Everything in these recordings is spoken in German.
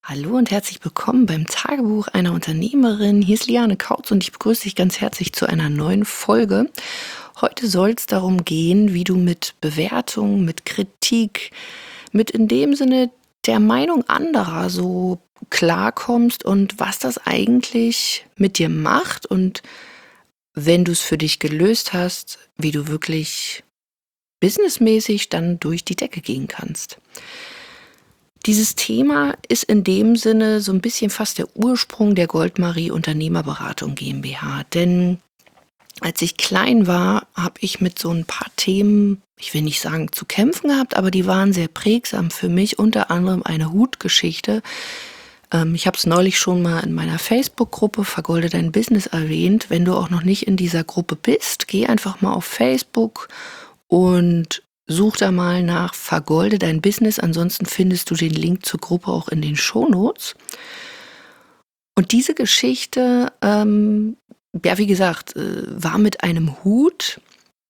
Hallo und herzlich willkommen beim Tagebuch einer Unternehmerin. Hier ist Liane Kautz und ich begrüße dich ganz herzlich zu einer neuen Folge. Heute soll es darum gehen, wie du mit Bewertung, mit Kritik, mit in dem Sinne der Meinung anderer so klarkommst und was das eigentlich mit dir macht und wenn du es für dich gelöst hast, wie du wirklich businessmäßig dann durch die Decke gehen kannst. Dieses Thema ist in dem Sinne so ein bisschen fast der Ursprung der Goldmarie Unternehmerberatung GmbH. Denn als ich klein war, habe ich mit so ein paar Themen, ich will nicht sagen zu kämpfen gehabt, aber die waren sehr prägsam für mich, unter anderem eine Hutgeschichte. Ich habe es neulich schon mal in meiner Facebook-Gruppe „Vergolde dein Business" erwähnt. Wenn du auch noch nicht in dieser Gruppe bist, geh einfach mal auf Facebook und such da mal nach „Vergolde dein Business". Ansonsten findest du den Link zur Gruppe auch in den Shownotes. Und diese Geschichte, ja, wie gesagt, war mit einem Hut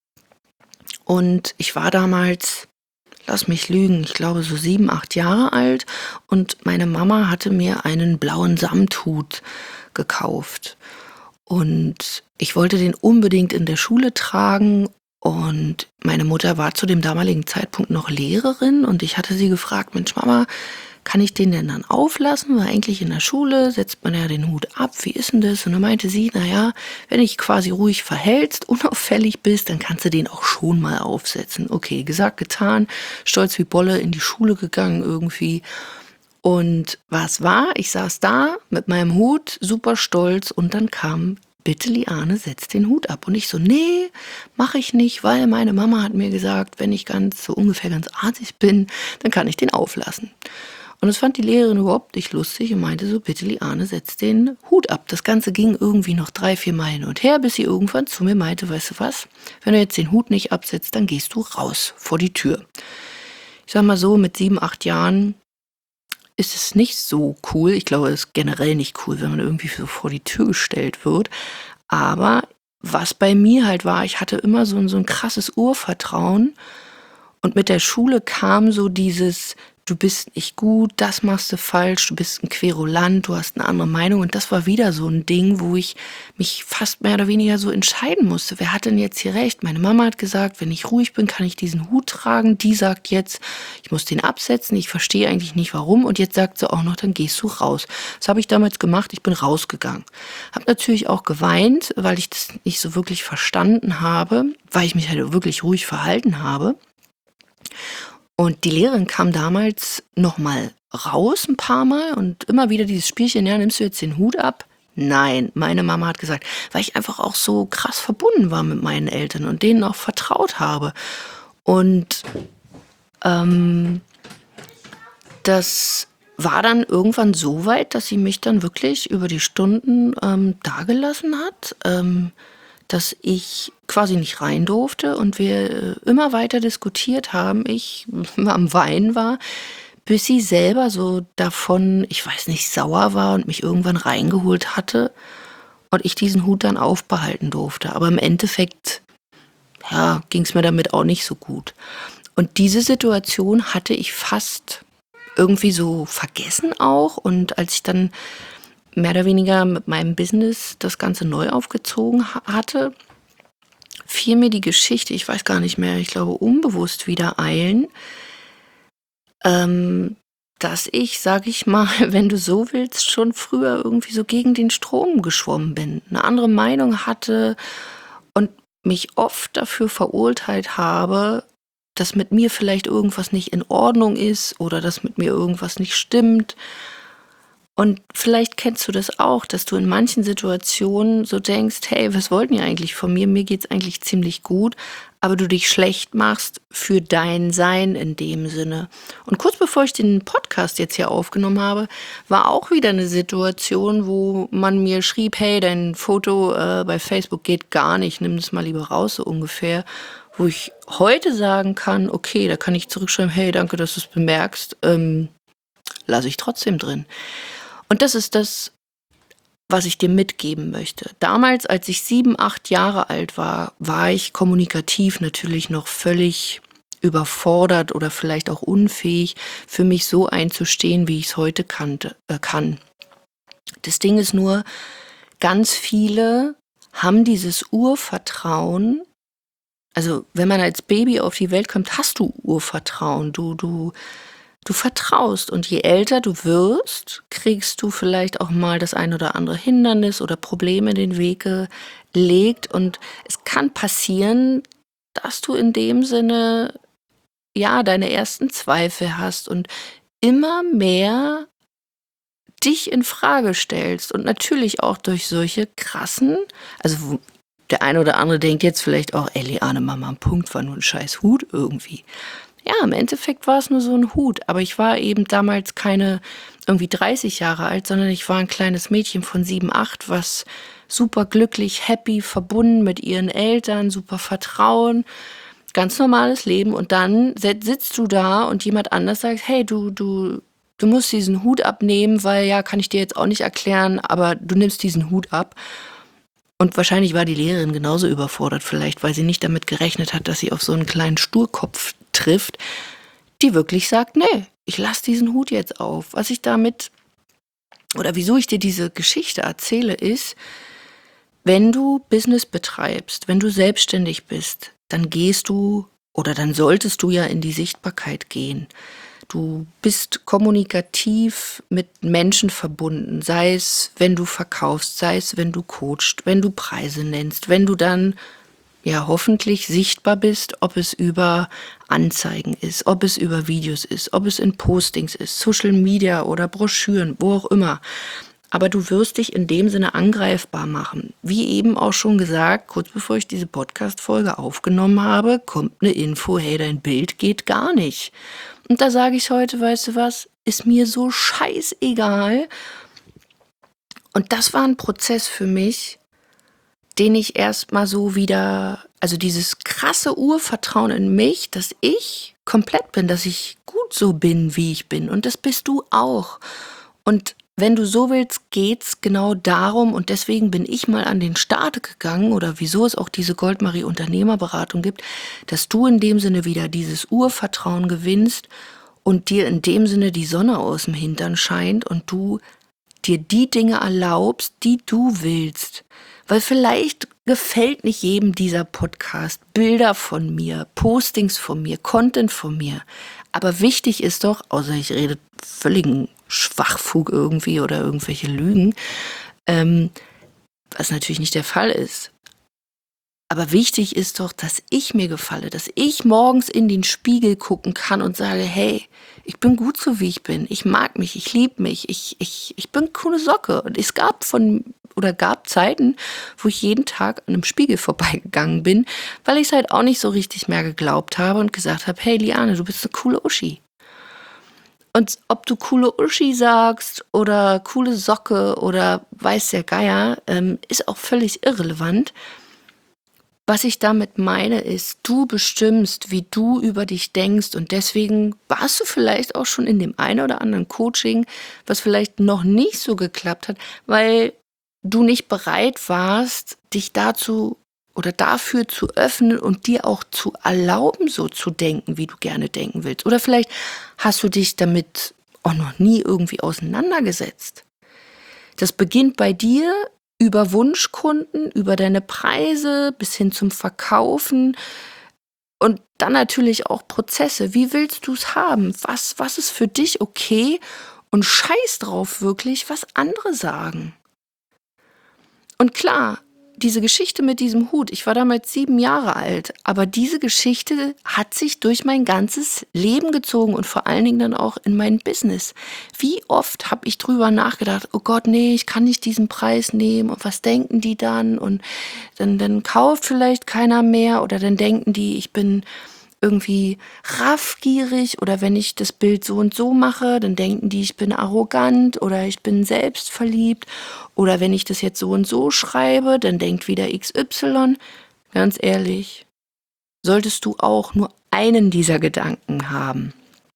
und ich war damals, lass mich lügen, ich glaube so 7, 8 Jahre alt und meine Mama hatte mir einen blauen Samthut gekauft. Und ich wollte den unbedingt in der Schule tragen und meine Mutter war zu dem damaligen Zeitpunkt noch Lehrerin und ich hatte sie gefragt: „Mensch Mama, kann ich den denn dann auflassen? Weil eigentlich in der Schule setzt man ja den Hut ab. Wie ist denn das?" Und dann meinte sie: „Na ja, wenn dich quasi ruhig verhältst, unauffällig bist, dann kannst du den auch schon mal aufsetzen." Okay, gesagt, getan, stolz wie Bolle in die Schule gegangen irgendwie. Und was war? Ich saß da mit meinem Hut, super stolz und dann kam: „Bitte Liane, setz den Hut ab." Und ich so: „Nee, mache ich nicht, weil meine Mama hat mir gesagt, wenn ich ungefähr ganz artig bin, dann kann ich den auflassen." Und das fand die Lehrerin überhaupt nicht lustig und meinte so: „Bitte Liane, setz den Hut ab." Das Ganze ging irgendwie noch 3, 4 Mal hin und her, bis sie irgendwann zu mir meinte: „Weißt du was? Wenn du jetzt den Hut nicht absetzt, dann gehst du raus vor die Tür." Ich sage mal so, mit 7, 8 Jahren ist es nicht so cool. Ich glaube, es ist generell nicht cool, wenn man irgendwie so vor die Tür gestellt wird. Aber was bei mir halt war, ich hatte immer so 'n krasses Urvertrauen und mit der Schule kam so dieses: „Du bist nicht gut, das machst du falsch, du bist 'n Querulant, du hast 'ne andere Meinung." Und das war wieder so 'n Ding, wo ich mich fast mehr oder weniger so entscheiden musste. Wer hat denn jetzt hier recht? Meine Mama hat gesagt, wenn ich ruhig bin, kann ich diesen Hut tragen. Die sagt jetzt, ich muss den absetzen. Ich verstehe eigentlich nicht warum. Und jetzt sagt sie auch noch, dann gehst du raus. Was habe ich damals gemacht? Ich bin rausgegangen. Habe natürlich auch geweint, weil ich das nicht so wirklich verstanden habe, weil ich mich halt wirklich ruhig verhalten habe. Und die Lehrerin kam damals noch mal raus ein paar Mal und immer wieder dieses Spielchen: „Ja, nimmst du jetzt den Hut ab?" Nein, meine Mama hat gesagt, weil ich einfach auch so krass verbunden war mit meinen Eltern und denen auch vertraut habe. Und, ähm, das war dann irgendwann so weit, dass sie mich dann wirklich über die Stunden, dagelassen hat, dass ich quasi nicht rein durfte und wir, immer weiter diskutiert haben. Ich am Weinen war, bis sie selber so davon, ich weiß nicht, sauer war und mich irgendwann reingeholt hatte und ich diesen Hut dann aufbehalten durfte. Aber im Endeffekt, ja, ging's mir damit auch nicht so gut. Und diese Situation hatte ich fast irgendwie so vergessen auch. Und als ich dann mehr oder weniger mit meinem Business das Ganze neu aufgezogen hatte, fiel mir die Geschichte, ich weiß gar nicht mehr, ich glaube unbewusst wieder ein, ähm, dass ich, sage ich mal, wenn du so willst, schon früher irgendwie so gegen den Strom geschwommen bin, eine andere Meinung hatte und mich oft dafür verurteilt habe, dass mit mir vielleicht irgendwas nicht in Ordnung ist oder dass mit mir irgendwas nicht stimmt. Und vielleicht kennst du das auch, dass du in manchen Situationen so denkst: „Hey, was wollten die eigentlich von mir? Mir geht's eigentlich ziemlich gut", aber du dich schlecht machst für dein Sein in dem Sinne. Und kurz bevor ich den Podcast jetzt hier aufgenommen habe, war auch wieder eine Situation, wo man mir schrieb: „Hey, dein Foto, bei Facebook geht gar nicht. Nimm das mal lieber raus", so ungefähr. Wo ich heute sagen kann: „Okay, da kann ich zurückschreiben: ‚Hey, danke, dass du's bemerkst. Lasse ich trotzdem drin." Und das ist das, was ich dir mitgeben möchte. Damals, als ich 7, 8 Jahre alt war, war ich kommunikativ natürlich noch völlig überfordert oder vielleicht auch unfähig, für mich so einzustehen, wie ich es heute kann. Das Ding ist nur, ganz viele haben dieses Urvertrauen. Also wenn man als Baby auf die Welt kommt, hast du Urvertrauen. Du vertraust, und je älter du wirst, kriegst du vielleicht auch mal das ein oder andere Hindernis oder Problem in den Weg gelegt, und es kann passieren, dass du in dem Sinne, ja, deine ersten Zweifel hast und immer mehr dich in Frage stellst, und natürlich auch durch solche krassen, also der eine oder andere denkt jetzt vielleicht auch, ey Liane, Mama, ein Punkt war nur ein scheiß Hut irgendwie. Ja, im Endeffekt war es nur so ein Hut, aber ich war eben damals keine irgendwie 30 Jahre alt, sondern ich war ein kleines Mädchen von 7, 8, was super glücklich, happy, verbunden mit ihren Eltern, super Vertrauen, ganz normales Leben, und dann sitzt du da und jemand anders sagt, hey, du musst diesen Hut abnehmen, weil, ja, kann ich dir jetzt auch nicht erklären, aber du nimmst diesen Hut ab. Und wahrscheinlich war die Lehrerin genauso überfordert, vielleicht, weil sie nicht damit gerechnet hat, dass sie auf so einen kleinen Sturkopf trifft, die wirklich sagt, nee, ich lasse diesen Hut jetzt auf. Was ich damit, oder wieso ich dir diese Geschichte erzähle, ist, wenn du Business betreibst, wenn du selbstständig bist, dann gehst du, oder dann solltest du ja in die Sichtbarkeit gehen. Du bist kommunikativ mit Menschen verbunden, sei es, wenn du verkaufst, sei es, wenn du coachst, wenn du Preise nennst, wenn du dann ja hoffentlich sichtbar bist, ob es über Anzeigen ist, ob es über Videos ist, ob es in Postings ist, Social Media oder Broschüren, wo auch immer. Aber du wirst dich in dem Sinne angreifbar machen. Wie eben auch schon gesagt, kurz bevor ich diese Podcast-Folge aufgenommen habe, kommt eine Info, hey, dein Bild geht gar nicht. Und da sage ich heute, weißt du was, ist mir so scheißegal. Und das war ein Prozess für mich, den ich erstmal so wieder, also dieses krasse Urvertrauen in mich, dass ich komplett bin, dass ich gut so bin, wie ich bin. Und das bist du auch. Und wenn du so willst, geht's genau darum, und deswegen bin ich mal an den Start gegangen, oder wieso es auch diese Goldmarie Unternehmerberatung gibt, dass du in dem Sinne wieder dieses Urvertrauen gewinnst und dir in dem Sinne die Sonne aus dem Hintern scheint und du dir die Dinge erlaubst, die du willst. Weil vielleicht gefällt nicht jedem dieser Podcast, Bilder von mir, Postings von mir, Content von mir. Aber wichtig ist doch, außer ich rede völligen Schwachfug irgendwie oder irgendwelche Lügen, was natürlich nicht der Fall ist. Aber wichtig ist doch, dass ich mir gefalle, dass ich morgens in den Spiegel gucken kann und sage, hey, ich bin gut so, wie ich bin. Ich mag mich, ich liebe mich, ich bin eine coole Socke. Und es gab Zeiten, wo ich jeden Tag an einem Spiegel vorbeigegangen bin, weil ich es halt auch nicht so richtig mehr geglaubt habe und gesagt habe, hey Liane, du bist eine coole Uschi. Und ob du coole Uschi sagst oder coole Socke oder weiß der Geier, ist auch völlig irrelevant. Was ich damit meine ist, du bestimmst, wie du über dich denkst, und deswegen warst du vielleicht auch schon in dem einen oder anderen Coaching, was vielleicht noch nicht so geklappt hat, weil du nicht bereit warst, dich dazu oder dafür zu öffnen und dir auch zu erlauben, so zu denken, wie du gerne denken willst. Oder vielleicht hast du dich damit auch noch nie irgendwie auseinandergesetzt. Das beginnt bei dir über Wunschkunden, über deine Preise bis hin zum Verkaufen und dann natürlich auch Prozesse. Wie willst du es haben? Was ist für dich okay? Und scheiß drauf wirklich, was andere sagen. Und klar, diese Geschichte mit diesem Hut, ich war damals 7 Jahre alt, aber diese Geschichte hat sich durch mein ganzes Leben gezogen und vor allen Dingen dann auch in mein Business. Wie oft habe ich drüber nachgedacht, oh Gott, nee, ich kann nicht diesen Preis nehmen, und was denken die dann? Und dann kauft vielleicht keiner mehr, oder dann denken die, ich bin irgendwie raffgierig, oder wenn ich das Bild so und so mache, dann denken die, ich bin arrogant oder ich bin selbstverliebt, oder wenn ich das jetzt so und so schreibe, dann denkt wieder XY. Ganz ehrlich, solltest du auch nur einen dieser Gedanken haben,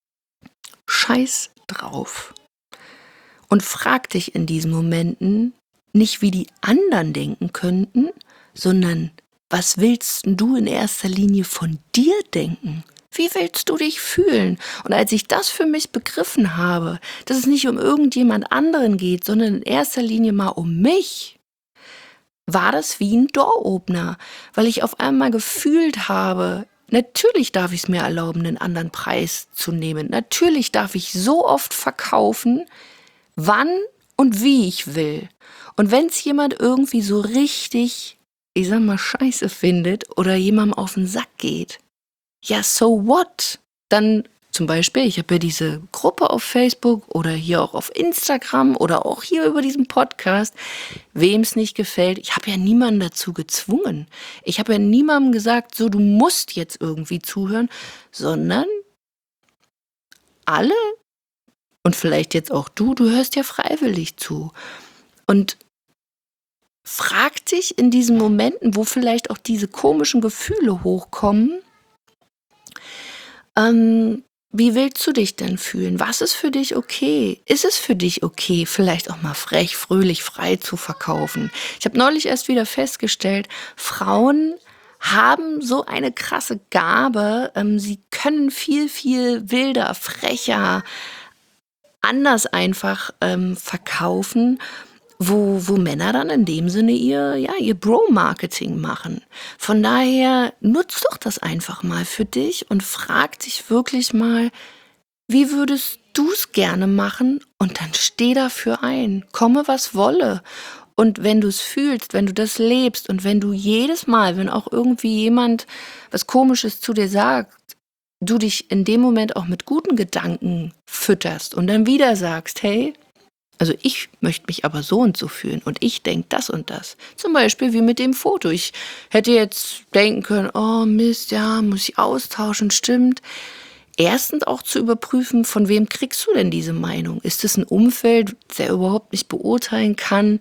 scheiß drauf. Und frag dich in diesen Momenten nicht, wie die anderen denken könnten, sondern was willst du in erster Linie von dir denken? Wie willst du dich fühlen? Und als ich das für mich begriffen habe, dass es nicht um irgendjemand anderen geht, sondern in erster Linie mal um mich, war das wie ein Door-Opener, weil ich auf einmal gefühlt habe, natürlich darf ich es mir erlauben, einen anderen Preis zu nehmen. Natürlich darf ich so oft verkaufen, wann und wie ich will. Und wenn es jemand irgendwie so richtig, ich sag mal, scheiße findet oder jemandem auf den Sack geht, ja, so what? Dann zum Beispiel, ich habe ja diese Gruppe auf Facebook oder hier auch auf Instagram oder auch hier über diesen Podcast. Wem es nicht gefällt, ich habe ja niemanden dazu gezwungen. Ich habe ja niemandem gesagt, so, du musst jetzt irgendwie zuhören, sondern alle und vielleicht jetzt auch du hörst ja freiwillig zu. Und frag dich in diesen Momenten, wo vielleicht auch diese komischen Gefühle hochkommen, wie willst du dich denn fühlen? Was ist für dich okay? Ist es für dich okay, vielleicht auch mal frech, fröhlich, frei zu verkaufen? Ich habe neulich erst wieder festgestellt, Frauen haben so eine krasse Gabe. Sie können viel, viel wilder, frecher, anders einfach verkaufen, wo Männer dann in dem Sinne ihr Bro-Marketing machen. Von daher nutz doch das einfach mal für dich und frag dich wirklich mal, wie würdest du es gerne machen? Und dann steh dafür ein. Komme, was wolle. Und wenn du es fühlst, wenn du das lebst und wenn du jedes Mal, wenn auch irgendwie jemand was Komisches zu dir sagt, du dich in dem Moment auch mit guten Gedanken fütterst und dann wieder sagst, hey, also ich möchte mich aber so und so fühlen und ich denke das und das. Zum Beispiel wie mit dem Foto. Ich hätte jetzt denken können, oh Mist, ja, muss ich austauschen, stimmt. Erstens auch zu überprüfen, von wem kriegst du denn diese Meinung? Ist es ein Umfeld, der überhaupt nicht beurteilen kann,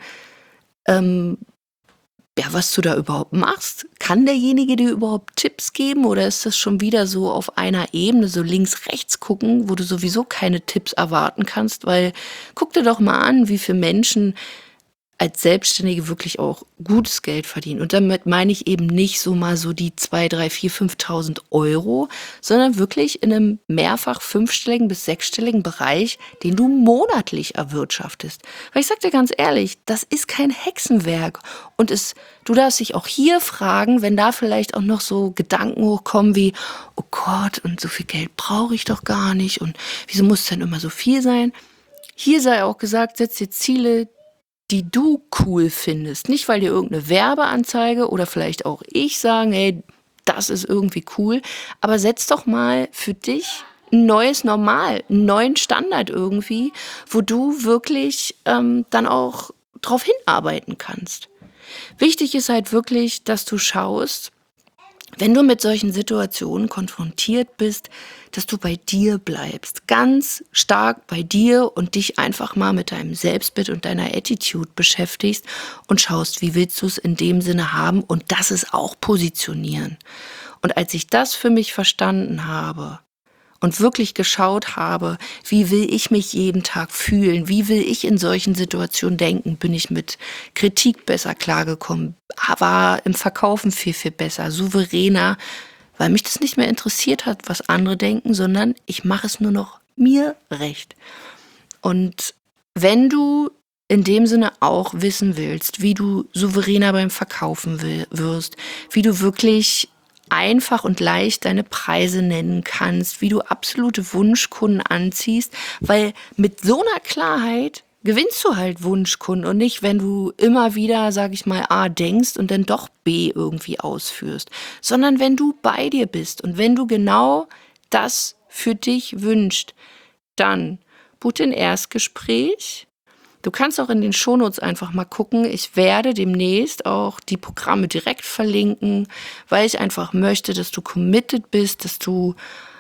was du da überhaupt machst? Kann derjenige dir überhaupt Tipps geben oder ist das schon wieder so auf einer Ebene, so links, rechts gucken, wo du sowieso keine Tipps erwarten kannst? Weil guck dir doch mal an, wie viele Menschen als Selbstständige wirklich auch gutes Geld verdienen. Und damit meine ich eben nicht so mal so die 2, 3, 4, 5.000 Euro, sondern wirklich in einem mehrfach fünfstelligen bis sechsstelligen Bereich, den du monatlich erwirtschaftest. Weil ich sag dir ganz ehrlich, das ist kein Hexenwerk. Und du darfst dich auch hier fragen, wenn da vielleicht auch noch so Gedanken hochkommen wie, oh Gott, und so viel Geld brauche ich doch gar nicht und wieso muss es denn immer so viel sein? Hier sei auch gesagt, setz dir Ziele, die du cool findest. Nicht, weil dir irgendeine Werbeanzeige oder vielleicht auch ich sagen, hey, das ist irgendwie cool, aber setz doch mal für dich ein neues Normal, einen neuen Standard irgendwie, wo du wirklich dann auch drauf hinarbeiten kannst. Wichtig ist halt wirklich, dass du schaust, wenn du mit solchen Situationen konfrontiert bist, dass du bei dir bleibst, ganz stark bei dir und dich einfach mal mit deinem Selbstbild und deiner Attitude beschäftigst und schaust, wie willst du es in dem Sinne haben und das ist auch positionieren. Und als ich das für mich verstanden habe und wirklich geschaut habe, wie will ich mich jeden Tag fühlen, wie will ich in solchen Situationen denken, bin ich mit Kritik besser klargekommen, war im Verkaufen viel, viel besser, souveräner, weil mich das nicht mehr interessiert hat, was andere denken, sondern ich mache es nur noch mir recht. Und wenn du in dem Sinne auch wissen willst, wie du souveräner beim Verkaufen wirst, wie du wirklich einfach und leicht deine Preise nennen kannst, wie du absolute Wunschkunden anziehst, weil mit so einer Klarheit gewinnst du halt Wunschkunden und nicht, wenn du immer wieder, sag ich mal, A denkst und dann doch B irgendwie ausführst, sondern wenn du bei dir bist und wenn du genau das für dich wünschst, dann buch ein Erstgespräch. Du kannst auch in den Shownotes einfach mal gucken. Ich werde demnächst auch die Programme direkt verlinken, weil ich einfach möchte, dass du committed bist, dass du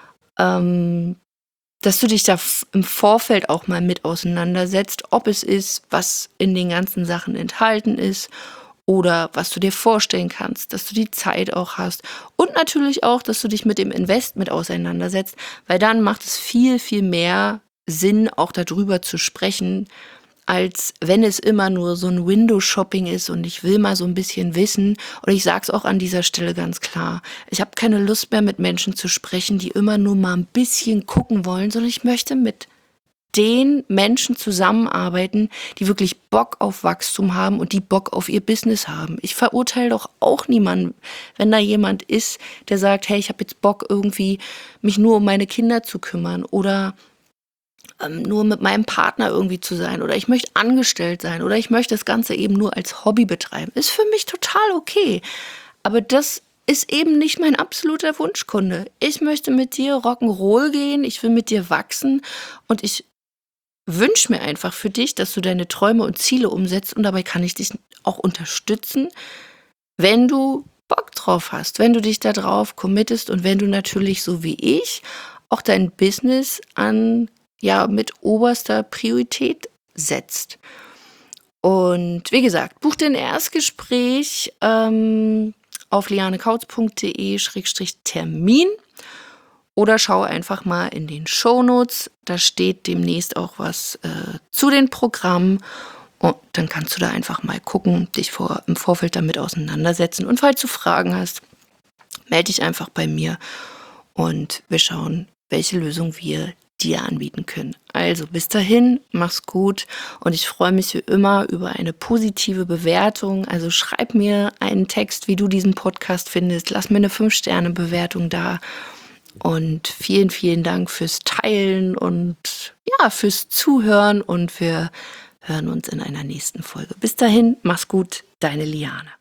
dich da im Vorfeld auch mal mit auseinandersetzt, ob es ist, was in den ganzen Sachen enthalten ist oder was du dir vorstellen kannst, dass du die Zeit auch hast und natürlich auch, dass du dich mit dem Invest mit auseinandersetzt, weil dann macht es viel, viel mehr Sinn, auch darüber zu sprechen, als wenn es immer nur so ein Window-Shopping ist und ich will mal so ein bisschen wissen. Und ich sage es auch an dieser Stelle ganz klar, ich habe keine Lust mehr, mit Menschen zu sprechen, die immer nur mal ein bisschen gucken wollen, sondern ich möchte mit den Menschen zusammenarbeiten, die wirklich Bock auf Wachstum haben und die Bock auf ihr Business haben. Ich verurteile doch auch niemanden, wenn da jemand ist, der sagt, hey, ich habe jetzt Bock irgendwie, mich nur um meine Kinder zu kümmern oder nur mit meinem Partner irgendwie zu sein oder ich möchte angestellt sein oder ich möchte das Ganze eben nur als Hobby betreiben. Ist für mich total okay. Aber das ist eben nicht mein absoluter Wunschkunde. Ich möchte mit dir Rock'n'Roll gehen, ich will mit dir wachsen und ich wünsche mir einfach für dich, dass du deine Träume und Ziele umsetzt und dabei kann ich dich auch unterstützen, wenn du Bock drauf hast, wenn du dich da drauf committest und wenn du natürlich so wie ich auch dein Business mit oberster Priorität setzt. Und wie gesagt, buch dir ein Erstgespräch auf lianekautz.de/termin oder schau einfach mal in den Shownotes. Da steht demnächst auch was zu den Programmen. Und dann kannst du da einfach mal gucken, dich im Vorfeld damit auseinandersetzen. Und falls du Fragen hast, melde dich einfach bei mir und wir schauen, welche Lösung wir dir anbieten können. Also bis dahin, mach's gut und ich freue mich wie immer über eine positive Bewertung. Also schreib mir einen Text, wie du diesen Podcast findest. Lass mir eine 5-Sterne-Bewertung da. Und vielen, vielen Dank fürs Teilen und fürs Zuhören und wir hören uns in einer nächsten Folge. Bis dahin, mach's gut, deine Liane.